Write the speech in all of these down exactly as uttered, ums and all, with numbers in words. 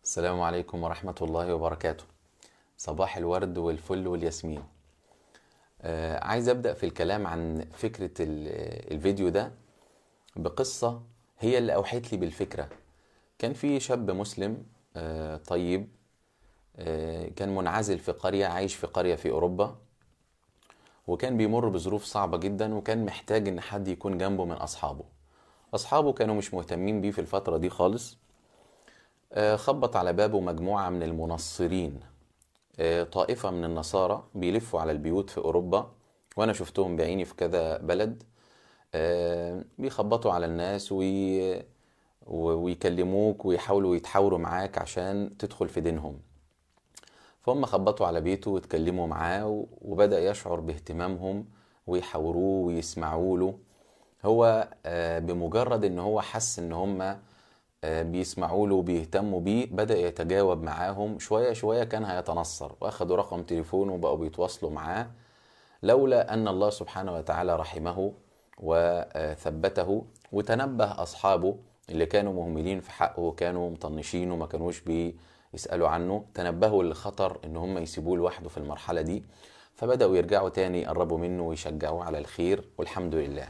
السلام عليكم ورحمة الله وبركاته. صباح الورد والفل والياسمين. آه عايز أبدأ في الكلام عن فكرة ال- الفيديو ده بقصة هي اللي أوحت لي بالفكرة. كان في شاب مسلم آه طيب، آه كان منعزل في قرية، عايش في قرية في أوروبا، وكان بيمر بظروف صعبة جدا، وكان محتاج إن حد يكون جنبه من أصحابه. أصحابه كانوا مش مهتمين بيه في الفترة دي خالص. آه خبط على بابه مجموعة من المنصرين، آه، طائفة من النصارى بيلفوا على البيوت في أوروبا، وأنا شفتهم بعيني في كذا بلد. آه، بيخبطوا على الناس وي... و- ويكلموك ويحاولوا يتحاوروا معاك عشان تدخل في دينهم. فهم خبطوا على بيته واتكلموا معاه، و- وبدأ يشعر باهتمامهم ويحاوروه ويسمعوا له. هو آه، بمجرد ان هو حس ان هم آه، بيسمعوا له وبيهتموا بيه، بدأ يتجاوب معاهم شوية شوية. كان هيتنصر، واخدوا رقم تليفونه وبقوا بيتواصلوا معاه، لولا أن الله سبحانه وتعالى رحمه وثبته وتنبه أصحابه اللي كانوا مهملين في حقه، كانوا مطنشين وما كانوش بيسألوا عنه. تنبهوا للخطر ان هم يسيبوه لوحده في المرحلة دي، فبدأوا يرجعوا تاني يقربوا منه ويشجعوه على الخير، والحمد لله.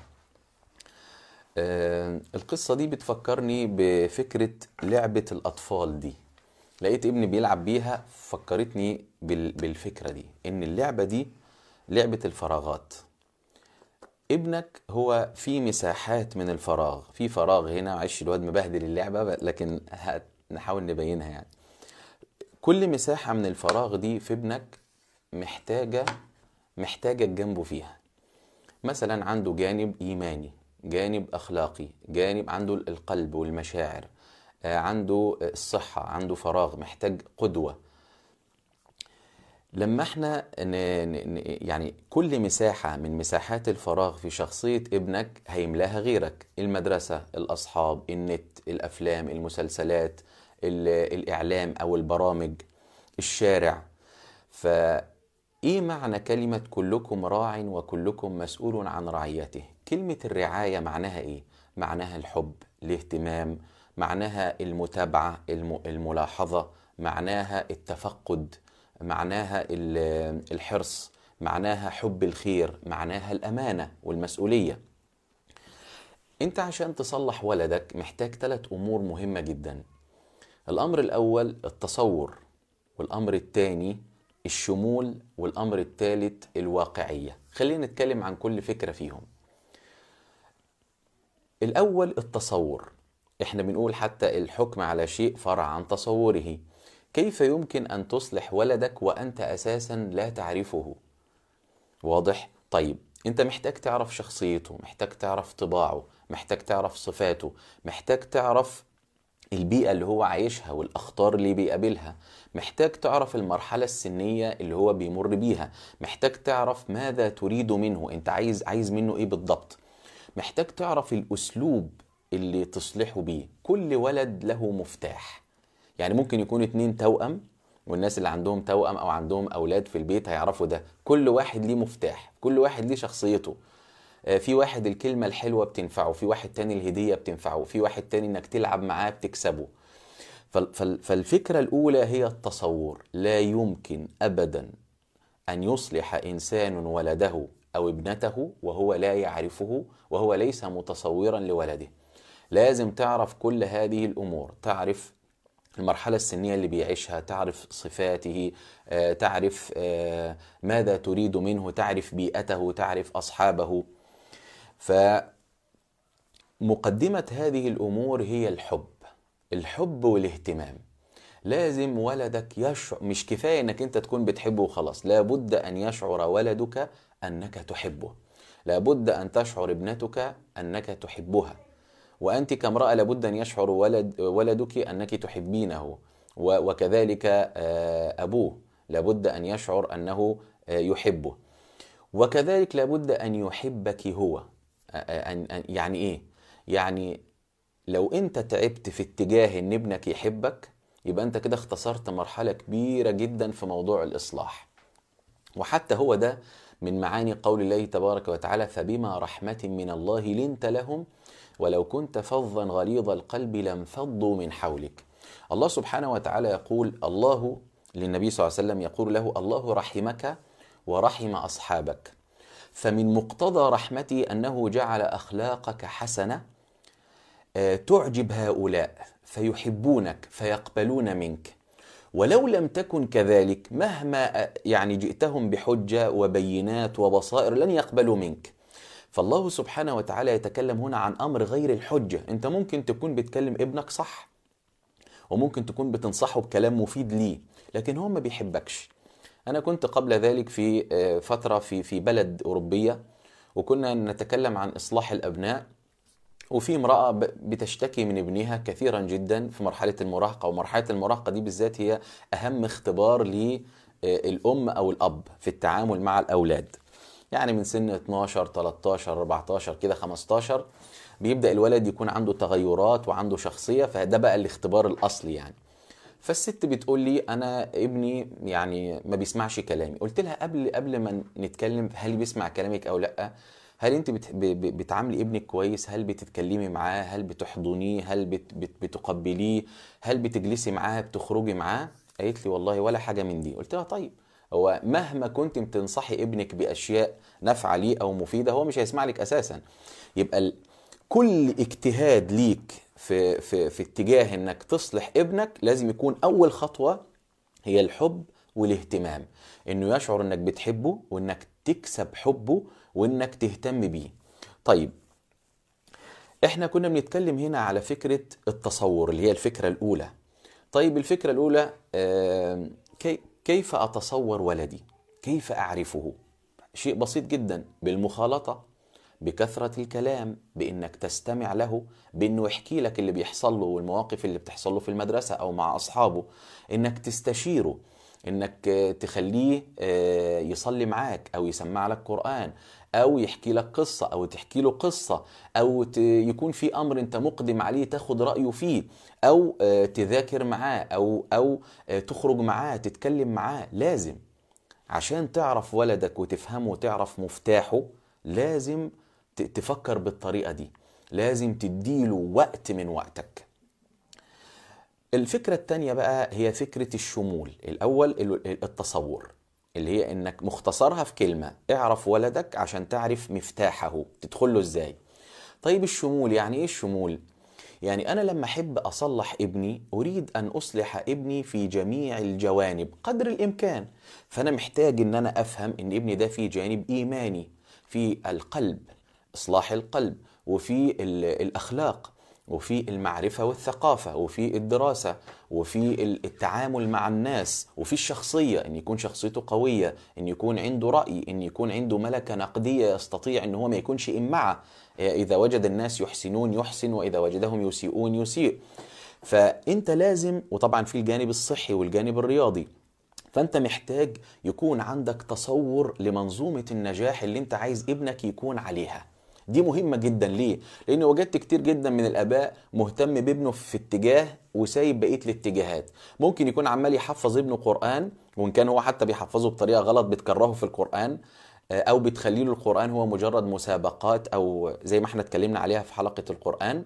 آه، القصة دي بتفكرني بفكرة لعبة الأطفال دي. لقيت ابني بيلعب بيها، فكرتني بال- بالفكرة دي، إن اللعبة دي لعبة الفراغات. ابنك هو في مساحات من الفراغ، في فراغ هنا، عش الواد مبهدل اللعبة ب- لكن هت- نحاول نبينها يعني. كل مساحة من الفراغ دي في ابنك محتاجة محتاجة جنبه فيها. مثلا عنده جانب إيماني، جانب أخلاقي، جانب عنده القلب والمشاعر، آه، عنده الصحة، عنده فراغ، محتاج قدوة. لما احنا ن... ن... يعني كل مساحة من مساحات الفراغ في شخصية ابنك هيملاها غيرك: المدرسة، الأصحاب، النت، الأفلام، المسلسلات، ال... الإعلام أو البرامج، الشارع. فإيه معنى كلمة كلكم راع وكلكم مسؤول عن رعيته؟ كلمة الرعاية معناها إيه؟ معناها الحب، الاهتمام، معناها المتابعة، الم- الملاحظة، معناها التفقد، معناها ال- الحرص، معناها حب الخير، معناها الأمانة والمسؤولية. انت عشان تصلح ولدك محتاج ثلاث أمور مهمة جدا. الأمر الأول التصور، والأمر الثاني الشمول، والأمر الثالث الواقعية. خلينا نتكلم عن كل فكرة فيهم. الأول التصور. احنا بنقول حتى الحكم على شيء فرع عن تصوره. كيف يمكن أن تصلح ولدك وأنت أساسا لا تعرفه؟ واضح؟ طيب، انت محتاج تعرف شخصيته، محتاج تعرف طباعه، محتاج تعرف صفاته، محتاج تعرف البيئة اللي هو عايشها والأخطار اللي بيقابلها، محتاج تعرف المرحلة السنية اللي هو بيمر بيها، محتاج تعرف ماذا تريد منه، انت عايز عايز منه ايه بالضبط، محتاج تعرف الأسلوب اللي تصلحه بيه. كل ولد له مفتاح. يعني ممكن يكون اتنين توأم، والناس اللي عندهم توأم أو عندهم أولاد في البيت هيعرفوا ده. كل واحد ليه مفتاح، كل واحد ليه شخصيته. آه، في واحد الكلمة الحلوة بتنفعه، في واحد تاني الهدية بتنفعه، في واحد تاني انك تلعب معاه بتكسبه. فال- فال- فالفكرة الأولى هي التصور. لا يمكن أبدا أن يصلح إنسان ولده أو ابنته وهو لا يعرفه، وهو ليس متصورا لولده. لازم تعرف كل هذه الأمور، تعرف المرحلة السنية اللي بيعيشها، تعرف صفاته، آه، تعرف آه، ماذا تريد منه، تعرف بيئته، تعرف أصحابه. فمقدمة هذه الأمور هي الحب، الحب والاهتمام. لازم ولدك يشعر، مش كفاية انك انت تكون بتحبه وخلاص، لابد ان يشعر ولدك انك تحبه. لابد ان تشعر ابنتك انك تحبها. وانت كامرأة لابد ان يشعر ولد ولدك انك تحبينه. و- وكذلك آه، ابوه لابد ان يشعر انه آه، يحبه. وكذلك لابد ان يحبك هو. آه، آه، أن- أن- يعني ايه؟ يعني لو انت تعبت في اتجاه ان ابنك يحبك، يبقى انت كده اختصرت مرحلة كبيرة جدا في موضوع الإصلاح. وحتى هو ده من معاني قول الله تبارك وتعالى: فبما رحمة من الله لنت لهم ولو كنت فظا غليظ القلب لانفضوا من حولك. الله سبحانه وتعالى يقول الله للنبي صلى الله عليه وسلم، يقول له: الله رحمك ورحم أصحابك، فمن مقتضى رحمتي أنه جعل أخلاقك حسنة تعجب هؤلاء فيحبونك فيقبلون منك، ولو لم تكن كذلك مهما يعني جئتهم بحجة وبينات وبصائر لن يقبلوا منك. فالله سبحانه وتعالى يتكلم هنا عن أمر غير الحجة. أنت ممكن تكون بتكلم ابنك صح، وممكن تكون بتنصحه بكلام مفيد ليه، لكن هو ما بيحبكش. أنا كنت قبل ذلك في فترة في في بلد أوروبية، وكنا نتكلم عن إصلاح الأبناء، وفي امرأة بتشتكي من ابنها كثيرا جدا في مرحلة المراهقة، ومرحلة المراهقة دي بالذات هي أهم اختبار للأم أو الأب في التعامل مع الأولاد. يعني من سن اتناشر تلتاشر اربعتاشر كده خمستاشر بيبدأ الولد يكون عنده تغيرات وعنده شخصية، فده بقى الاختبار الأصلي يعني. فالست بتقول لي: أنا ابني يعني ما بيسمعش كلامي. قلت لها قبل قبل ما نتكلم هل بيسمع كلامك أو لأ، هل انت بت... بتعاملي ابنك كويس؟ هل بتتكلمي معاه؟ هل بتحضنيه؟ هل بت... بت... بتقبليه؟ هل بتجلسي معاه؟ بتخرجي معاه؟ قالت لي: والله ولا حاجة من دي. قلت لها: طيب، هو مهما كنت بتنصحي ابنك بأشياء نافعة ليه أو مفيدة هو مش هيسمع لك أساسا. يبقى ال... كل اجتهاد ليك في, في, في اتجاه انك تصلح ابنك لازم يكون أول خطوة هي الحب والاهتمام، انه يشعر انك بتحبه وانك تكسب حبه وانك تهتم بيه. طيب، احنا كنا بنتكلم هنا على فكرة التصور اللي هي الفكرة الاولى. طيب، الفكرة الاولى آه كي كيف اتصور ولدي؟ كيف اعرفه؟ شيء بسيط جدا، بالمخالطة، بكثرة الكلام، بانك تستمع له، بانه يحكي لك اللي بيحصل له والمواقف اللي بتحصل له في المدرسة او مع اصحابه، انك تستشيره، انك تخليه يصلي معاك او يسمع لك قرآن او يحكي لك قصة او تحكي له قصة، او يكون في امر انت مقدم عليه تاخد رأيه فيه، او تذاكر معاه، او او تخرج معاه تتكلم معاه. لازم عشان تعرف ولدك وتفهمه وتعرف مفتاحه لازم تفكر بالطريقة دي، لازم تديله وقت من وقتك. الفكرة التانية بقى هي فكرة الشمول. الأول التصور اللي هي إنك مختصرها في كلمة: اعرف ولدك عشان تعرف مفتاحه تدخله إزاي. طيب، الشمول يعني إيه الشمول؟ يعني أنا لما أحب أصلح ابني أريد أن أصلح ابني في جميع الجوانب قدر الإمكان. فأنا محتاج إن أنا أفهم إن ابني ده في جانب إيماني، في القلب، إصلاح القلب، وفي الأخلاق، وفي المعرفة والثقافة، وفي الدراسة، وفي التعامل مع الناس، وفي الشخصية، إن يكون شخصيته قوية، إن يكون عنده رأي، إن يكون عنده ملكة نقدية يستطيع إن هو ما يكونش إمعة، إذا وجد الناس يحسنون يحسن، وإذا وجدهم يسيئون يسيء. فأنت لازم، وطبعا في الجانب الصحي والجانب الرياضي، فأنت محتاج يكون عندك تصور لمنظومة النجاح اللي أنت عايز ابنك يكون عليها. دي مهمة جدا. ليه؟ لأن وجدت كتير جدا من الآباء مهتم بابنه في اتجاه وسايب بقية الاتجاهات. ممكن يكون عمال يحفظ ابنه قرآن، وإن كان هو حتى بيحفظه بطريقة غلط بتكرهه في القرآن، أو بتخلي له القرآن هو مجرد مسابقات، أو زي ما احنا اتكلمنا عليها في حلقة القرآن،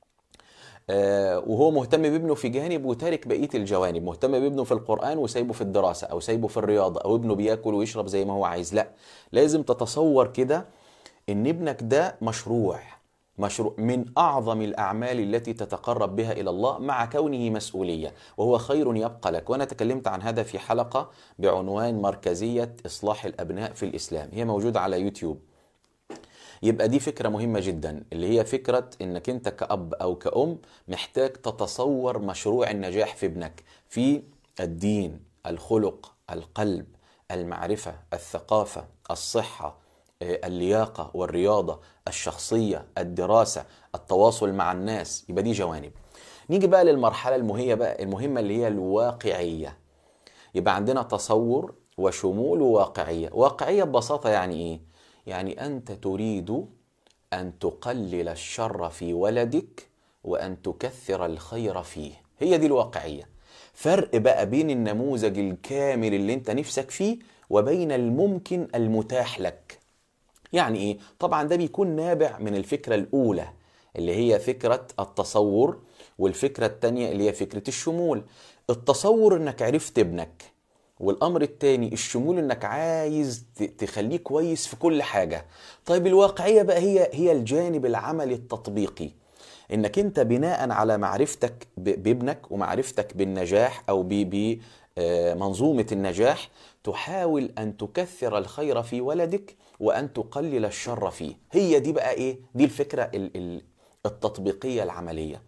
وهو مهتم بابنه في جانب وتارك بقية الجوانب. مهتم بابنه في القرآن وسايبه في الدراسة، أو سايبه في الرياضة، أو ابنه بياكل ويشرب زي ما هو عايز. لا، لازم تتصور كده إن ابنك ده مشروع مشروع من أعظم الأعمال التي تتقرب بها إلى الله، مع كونه مسؤولية، وهو خير يبقى لك. وأنا تكلمت عن هذا في حلقة بعنوان مركزية إصلاح الأبناء في الإسلام، هي موجودة على يوتيوب. يبقى دي فكرة مهمة جدا، اللي هي فكرة إنك أنت كأب أو كأم محتاج تتصور مشروع النجاح في ابنك في الدين، الخلق، القلب، المعرفة، الثقافة، الصحة، اللياقة والرياضة، الشخصية، الدراسة، التواصل مع الناس. يبقى دي جوانب. نيجي بقى للمرحلة المهمة بقى المهمة اللي هي الواقعية. يبقى عندنا تصور وشمول وواقعية. واقعية ببساطة يعني إيه؟ يعني أنت تريد أن تقلل الشر في ولدك وأن تكثر الخير فيه. هي دي الواقعية. فرق بقى بين النموذج الكامل اللي أنت نفسك فيه وبين الممكن المتاح لك. يعني إيه؟ طبعا ده بيكون نابع من الفكرة الأولى اللي هي فكرة التصور، والفكرة التانية اللي هي فكرة الشمول. التصور انك عرفت ابنك، والامر التاني الشمول انك عايز تخليه كويس في كل حاجة. طيب الواقعية بقى هي هي الجانب العملي التطبيقي، انك انت بناء على معرفتك بابنك ومعرفتك بالنجاح او بمنظومة النجاح تحاول ان تكثر الخير في ولدك وان تقلل الشر فيه. هي دي بقى ايه؟ دي الفكرة التطبيقية العملية.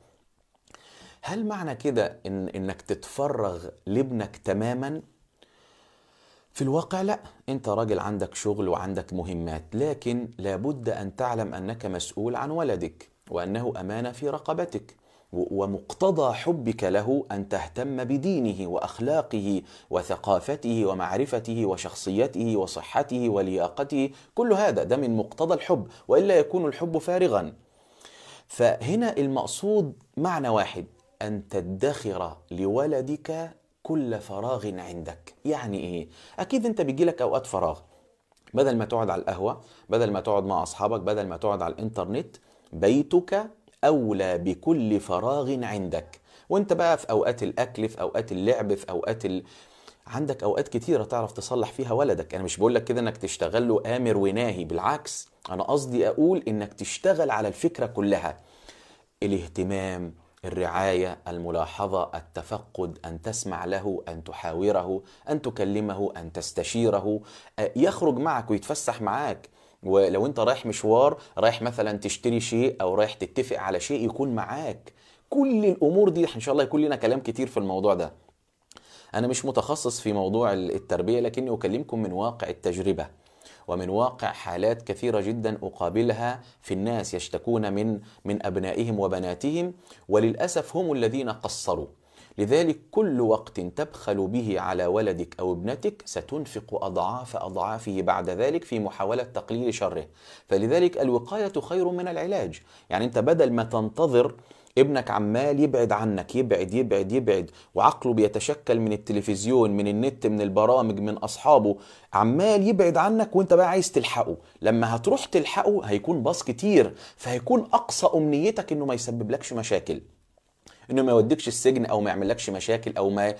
هل معنى كده إن إنك تتفرغ لابنك تماما؟ في الواقع لا، أنت راجل عندك شغل وعندك مهمات، لكن لابد أن تعلم أنك مسؤول عن ولدك وأنه أمانة في رقبتك، ومقتضى حبك له أن تهتم بدينه وأخلاقه وثقافته ومعرفته وشخصيته وصحته ولياقته. كل هذا ده من مقتضى الحب، وإلا يكون الحب فارغا. فهنا المقصود معنى واحد، أن تدخر لولدك كل فراغ عندك. يعني إيه؟ أكيد أنت بيجيلك أوقات فراغ، بدل ما تقعد على القهوة، بدل ما تقعد مع أصحابك، بدل ما تقعد على الإنترنت، بيتك أولى بكل فراغ عندك. وأنت بقى في أوقات الأكل، في أوقات اللعب، في أوقات ال... عندك أوقات كتيرة تعرف تصلح فيها ولدك. أنا مش بقول لك كده إنك تشتغل له آمر وناهي، بالعكس أنا قصدي أقول إنك تشتغل على الفكرة كلها: الاهتمام، الرعاية، الملاحظة، التفقد، أن تسمع له، أن تحاوره، أن تكلمه، أن تستشيره، يخرج معك ويتفسح معاك. ولو أنت رايح مشوار، رايح مثلا تشتري شيء أو رايح تتفق على شيء، يكون معاك. كل الأمور دي إن شاء الله يكون لنا كلام كتير في الموضوع ده. أنا مش متخصص في موضوع التربية، لكني أكلمكم من واقع التجربة ومن واقع حالات كثيرة جدا أقابلها في الناس يشتكون من من أبنائهم وبناتهم، وللأسف هم الذين قصروا. لذلك كل وقت تبخل به على ولدك أو ابنتك ستنفق أضعاف أضعافه بعد ذلك في محاولة تقليل شره. فلذلك الوقاية خير من العلاج. يعني أنت بدل ما تنتظر ابنك عمال يبعد عنك، يبعد يبعد يبعد، وعقله بيتشكل من التلفزيون، من النت، من البرامج، من أصحابه، عمال يبعد عنك وانت بقى عايز تلحقه. لما هتروح تلحقه هيكون باص كتير، فهيكون أقصى أمنيتك انه ما يسبب لكش مشاكل، انه ما يوديكش السجن او ما يعملكش مشاكل او ما.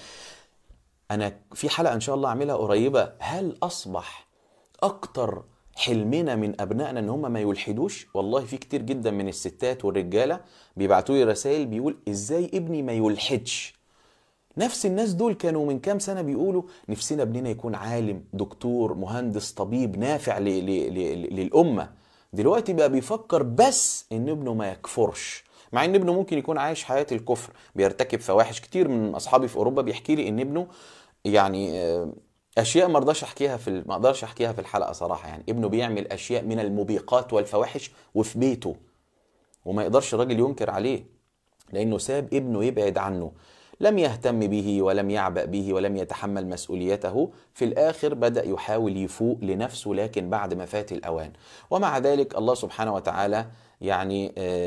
انا في حلقة ان شاء الله اعملها قريبة: هل اصبح اكتر حلمنا من ابنائنا ان هم ما يلحدوش؟ والله في كتير جدا من الستات والرجالة بيبعتوا لي رسائل بيقول ازاي ابني ما يلحدش. نفس الناس دول كانوا من كام سنة بيقولوا نفسنا ابننا يكون عالم، دكتور، مهندس، طبيب نافع ل ل ل للأمة. دلوقتي بقى بيفكر بس ان ابنه ما يكفرش، مع ان ابنه ممكن يكون عايش حياة الكفر، بيرتكب فواحش. كتير من اصحابي في اوروبا بيحكي لي ان ابنه يعني اشياء ما اقدرش احكيها في ما اقدرش احكيها في الحلقة صراحة. يعني ابنه بيعمل اشياء من الموبقات والفواحش وفي بيته، وما يقدرش الراجل ينكر عليه لانه ساب ابنه يبعد عنه، لم يهتم به ولم يعبأ به ولم يتحمل مسؤوليته. في الآخر بدأ يحاول يفوق لنفسه، لكن بعد ما فات الأوان. ومع ذلك الله سبحانه وتعالى يعني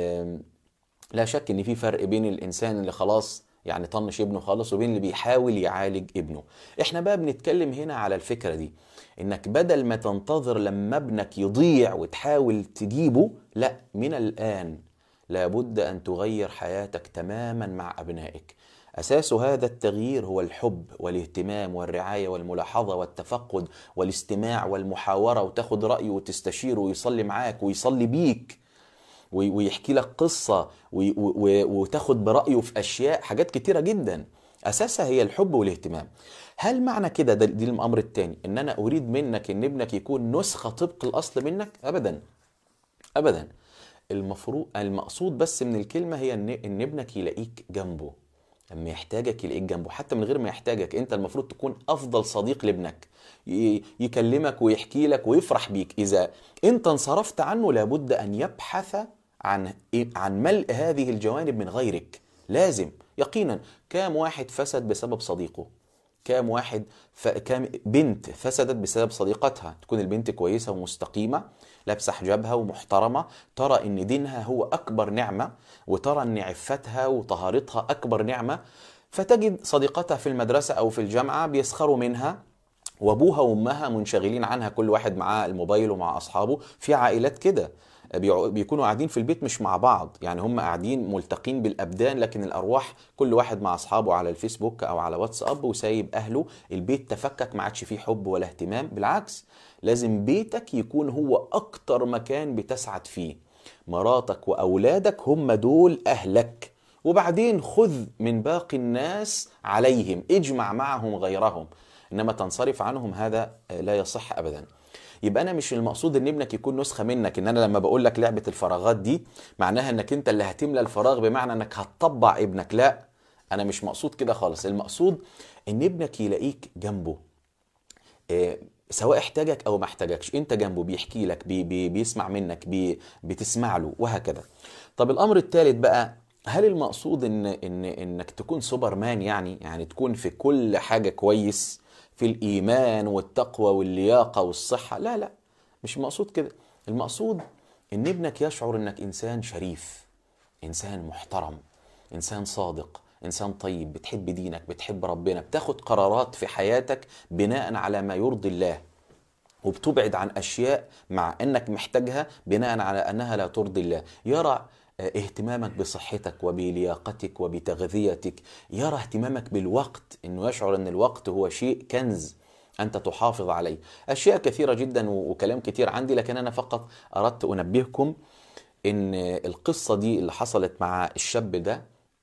لا شك ان في فرق بين الإنسان اللي خلاص يعني طنش ابنه خالص وبين اللي بيحاول يعالج ابنه. احنا بقى بنتكلم هنا على الفكرة دي، انك بدل ما تنتظر لما ابنك يضيع وتحاول تجيبه، لا، من الآن لابد أن تغير حياتك تماما مع أبنائك. أساس هذا التغيير هو الحب والاهتمام والرعاية والملاحظة والتفقد والاستماع والمحاورة، وتاخد رأيه وتستشيره ويصلي معاك ويصلي بيك ويحكي لك قصة وتاخد برأيه في أشياء، حاجات كتيرة جدا أساسها هي الحب والاهتمام. هل معنى كده ده دي الأمر التاني إن أنا أريد منك إن ابنك يكون نسخة طبق الأصل منك؟ أبدا أبدا. المفروض المقصود بس من الكلمة هي إن, إن ابنك يلاقيك جنبه لما يحتاجك، يلاقيك جنبه حتى من غير ما يحتاجك. انت المفروض تكون افضل صديق لابنك، يكلمك ويحكي لك ويفرح بيك. اذا انت انصرفت عنه لابد ان يبحث عن عن ملء هذه الجوانب من غيرك. لازم يقينا. كام واحد فسد بسبب صديقه؟ كام واحد ف... كام بنت فسدت بسبب صديقتها؟ تكون البنت كويسة ومستقيمة، لابسة حجابها ومحترمة، ترى ان دينها هو اكبر نعمة، وترى ان عفتها وطهارتها اكبر نعمة، فتجد صديقتها في المدرسة او في الجامعة بيسخروا منها، وابوها وامها منشغلين عنها، كل واحد معاه الموبايل ومع اصحابه. في عائلات كده بيع- بيكونوا قاعدين في البيت مش مع بعض، يعني هم قاعدين ملتقين بالابدان لكن الارواح كل واحد مع اصحابه على الفيسبوك او على واتساب وسايب اهله. البيت تفكك، ما عادش فيه حب ولا اهتمام. بالعكس، لازم بيتك يكون هو اكتر مكان بتسعد فيه. مراتك واولادك هم دول اهلك، وبعدين خذ من باقي الناس عليهم، اجمع معهم غيرهم، انما تنصرف عنهم هذا لا يصح ابدا. يبقى انا مش المقصود ان ابنك يكون نسخه منك، ان انا لما بقول لك لعبه الفراغات دي معناها انك انت اللي هتملى الفراغ، بمعنى انك هتطبع ابنك. لا، انا مش مقصود كده خالص. المقصود ان ابنك يلاقيك جنبه، آه، سواء احتاجك او ما احتاجكش، انت جنبه بيحكي لك، بي بي بيسمع منك، بي بتسمع له، وهكذا. طب الامر الثالث بقى، هل المقصود ان ان انك تكون سوبرمان؟ يعني يعني تكون في كل حاجه كويس، في الايمان والتقوى واللياقه والصحه؟ لا لا، مش المقصود كده. المقصود ان ابنك يشعر انك انسان شريف، انسان محترم، انسان صادق، انسان طيب، بتحب دينك، بتحب ربنا، بتاخد قرارات في حياتك بناء على ما يرضي الله، وبتبعد عن اشياء مع انك محتاجها بناء على انها لا ترضي الله. يرى آه، اهتمامك بصحتك وبلياقتك وبتغذيتك، يرى اهتمامك بالوقت، انه يشعر ان الوقت هو شيء كنز انت تحافظ عليه. اشياء كثيرة جدا و- وكلام كتير عندي، لكن انا فقط اردت انبهكم ان القصة دي اللي حصلت مع الشاب ده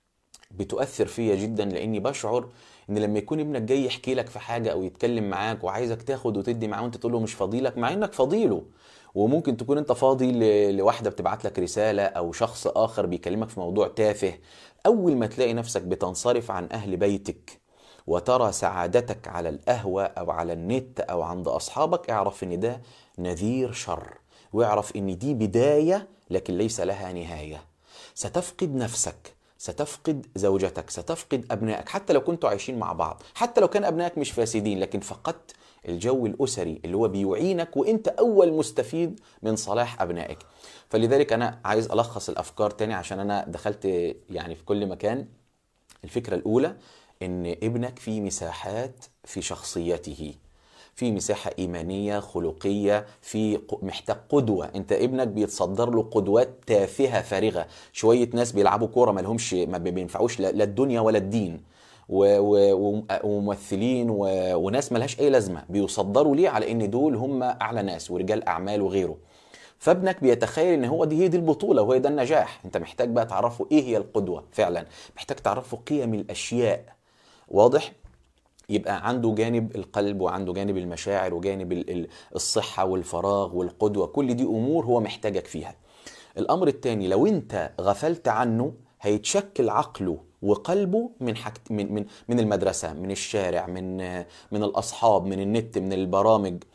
بتؤثر فيا جدا، لاني بشعر ان لما يكون ابنك جاي يحكي لك في حاجه او يتكلم معاك وعايزك تاخد وتدي معاه، وانت تقول له مش فاضيلك، مع انك فاضيله. وممكن تكون انت فاضي ل- لواحده بتبعت لك رساله، او شخص اخر بيكلمك في موضوع تافه. اول ما تلاقي نفسك بتنصرف عن اهل بيتك وترى سعادتك على القهوه او على النت او عند اصحابك، اعرف ان ده نذير شر، واعرف ان دي بدايه لكن ليس لها نهايه. ستفقد نفسك، ستفقد زوجتك، ستفقد أبنائك، حتى لو كنتوا عايشين مع بعض، حتى لو كان أبنائك مش فاسدين، لكن فقدت الجو الأسري اللي هو بيعينك، وإنت أول مستفيد من صلاح أبنائك. فلذلك أنا عايز ألخص الأفكار تاني، عشان أنا دخلت يعني في كل مكان. الفكرة الأولى، إن ابنك في مساحات في شخصيته، في مساحة إيمانية خلقية، في ق- محتاج قدوة. أنت ابنك بيتصدر له قدوات تافهة فارغة، شوية ناس بيلعبوا كورة ما لهمش، ما بينفعوش لا لا الدنيا ولا الدين، و- و- و- وممثلين و- وناس ملهاش أي لازمة بيصدروا ليه على إن دول هم أعلى ناس ورجال أعمال وغيره. فابنك بيتخيل ان هو دي هي دي البطوله وهي ده النجاح. انت محتاج بقى تعرفه ايه هي القدوه فعلا، محتاج تعرفه قيم الاشياء. واضح؟ يبقى عنده جانب القلب، وعنده جانب المشاعر، وجانب ال- ال- الصحة والفراغ والقدوة، كل دي أمور هو محتاجك فيها. الأمر الثاني، لو أنت غفلت عنه هيتشكل عقله وقلبه من حاجت من من من المدرسة، من الشارع، من من الأصحاب، من النت، من البرامج.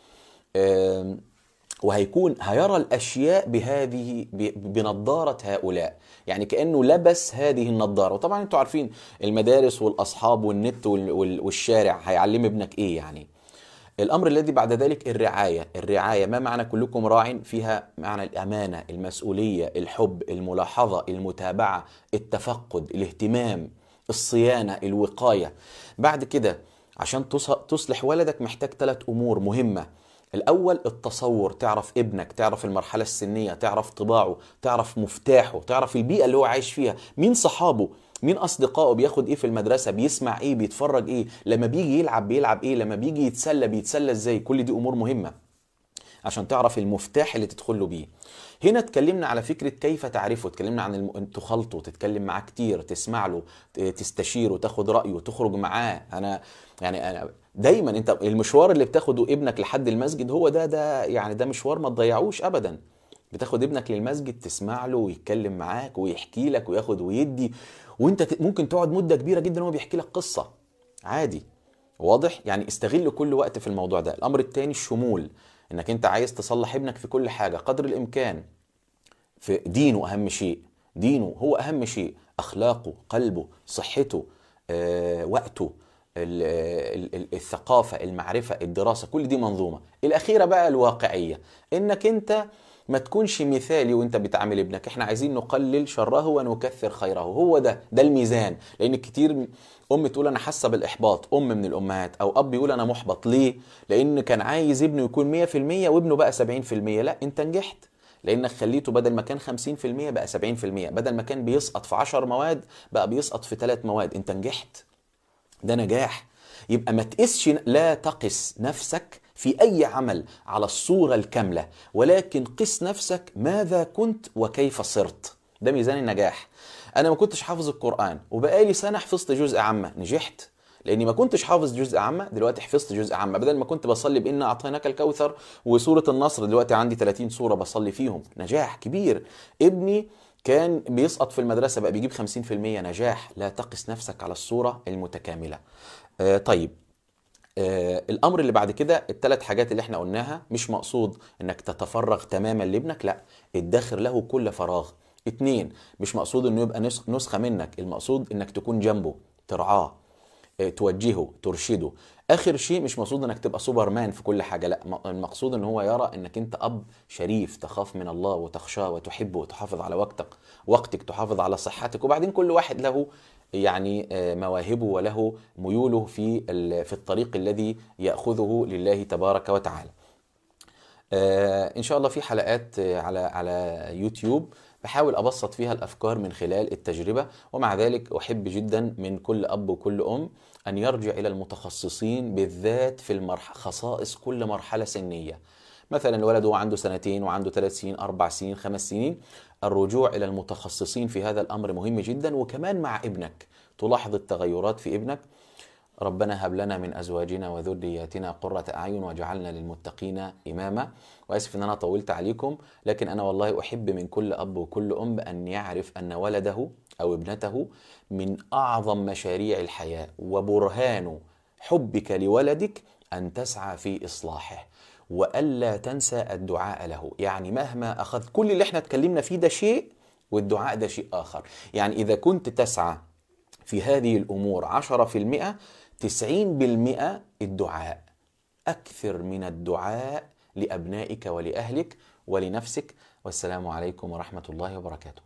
آم، وهيكون هيرى الأشياء بهذه ب- بنظارة هؤلاء، يعني كأنه لبس هذه النظارة. وطبعا انتوا عارفين المدارس والأصحاب والنت وال- وال- والشارع هيعلم ابنك ايه يعني. الأمر الذي بعد ذلك الرعاية. الرعاية ما معنى كلكم راع؟ فيها معنى الأمانة، المسؤولية، الحب، الملاحظة، المتابعة، التفقد، الاهتمام، الصيانة، الوقاية. بعد كده عشان تص- تصلح ولدك محتاج ثلاث أمور مهمة. الأول التصور، تعرف ابنك، تعرف المرحلة السنية، تعرف طباعه، تعرف مفتاحه، تعرف البيئة اللي هو عايش فيها، مين صحابه، مين أصدقائه، بياخد إيه في المدرسة، بيسمع إيه، بيتفرج إيه، لما بيجي يلعب بيلعب إيه، لما بيجي يتسلى بيتسلى إزاي. كل دي أمور مهمة عشان تعرف المفتاح اللي تدخل له بيه. هنا اتكلمنا على فكرة كيف تعرفه، اتكلمنا عن الم... ان تخلطه، تتكلم معاه كتير، تسمع له، ت- تستشيره، تاخد رأيه، تخرج معاه. انا يعني انا دايما، انت المشوار اللي بتاخده ابنك لحد المسجد هو ده ده يعني ده مشوار ما تضيعوش ابدا. بتاخد ابنك للمسجد، تسمع له ويتكلم معاك ويحكي لك وياخد ويدي، وانت ت- ممكن تقعد مدة كبيرة جدا وهو بيحكي لك قصة عادي. واضح؟ يعني استغل كل وقت في الموضوع ده. الامر الثاني الشمول، انك انت عايز تصلح ابنك في كل حاجة قدر الامكان. في دينه اهم شيء، دينه هو اهم شيء، اخلاقه، قلبه، صحته، آه، وقته، ال- ال- ال- الثقافة، المعرفة، الدراسة، كل دي منظومة. الأخيرة بقى الواقعية، إنك أنت ما تكونش مثالي وانت بتعامل ابنك. احنا عايزين نقلل شره ونكثر خيره، هو ده ده الميزان. لان كتير ام تقول انا حاسه بالاحباط، ام من الامهات، او اب يقول انا محبط ليه؟ لان كان عايز ابنه يكون مية في المية وابنه بقى سبعين في المية. لا، انت نجحت، لانك خليته بدل ما كان خمسين في المية بقى سبعين في المية، بدل ما كان بيسقط في عشر مواد بقى بيسقط في ثلاث مواد. انت نجحت، ده نجاح. يبقى ما تقسش، لا تقس نفسك في أي عمل على الصورة الكاملة، ولكن قس نفسك ماذا كنت وكيف صرت. ده ميزان النجاح. أنا ما كنتش حافظ القرآن وبقالي سنة حفظت جزء عامة، نجحت لاني ما كنتش حافظ جزء عامه، دلوقتي حفظت جزء عامه. بدل ما كنت بصلي بإنا اعطيناك الكوثر وسوره النصر، دلوقتي عندي ثلاثين سوره بصلي فيهم، نجاح كبير. ابني كان بيسقط في المدرسه بقى بيجيب خمسين في المية، نجاح. لا تقس نفسك على الصوره المتكامله. آه طيب، آه الامر اللي بعد كده، الثلاث حاجات اللي احنا قلناها، مش مقصود انك تتفرغ تماما لابنك، لا، ادخر له كل فراغ. اتنين، مش مقصود انه يبقى نسخه منك، المقصود انك تكون جنبه، ترعاه، توجهه، ترشده. اخر شيء، مش مقصود انك تبقى سوبرمان في كل حاجه، لا، المقصود ان هو يرى انك انت اب شريف، تخاف من الله وتخشاه وتحبه وتحافظ على وقتك وقتك تحافظ على صحتك. وبعدين كل واحد له يعني مواهبه وله ميوله في في الطريق الذي ياخذه لله تبارك وتعالى. ان شاء الله في حلقات على على يوتيوب بحاول أبسط فيها الأفكار من خلال التجربة. ومع ذلك أحب جدا من كل أب وكل أم أن يرجع إلى المتخصصين، بالذات في المرح... خصائص كل مرحلة سنية. مثلا الولد هو عنده سنتين وعنده ثلاث سنين، أربع سنين، خمس سنين، الرجوع إلى المتخصصين في هذا الأمر مهم جدا. وكمان مع ابنك تلاحظ التغيرات في ابنك. ربنا هب لنا من أزواجنا وذرياتنا قرة أعين واجعلنا للمتقين إماما. وأسف أن أنا طولت عليكم، لكن أنا والله أحب من كل أب وكل أم أن يعرف أن ولده أو ابنته من أعظم مشاريع الحياة، وبرهان حبك لولدك أن تسعى في إصلاحه وألا تنسى الدعاء له. يعني مهما أخذ، كل اللي احنا اتكلمنا فيه ده شيء والدعاء ده شيء آخر. يعني إذا كنت تسعى في هذه الأمور عشرة في المئة، تسعين بالمئة الدعاء. أكثر من الدعاء لأبنائك ولأهلك ولنفسك. والسلام عليكم ورحمة الله وبركاته.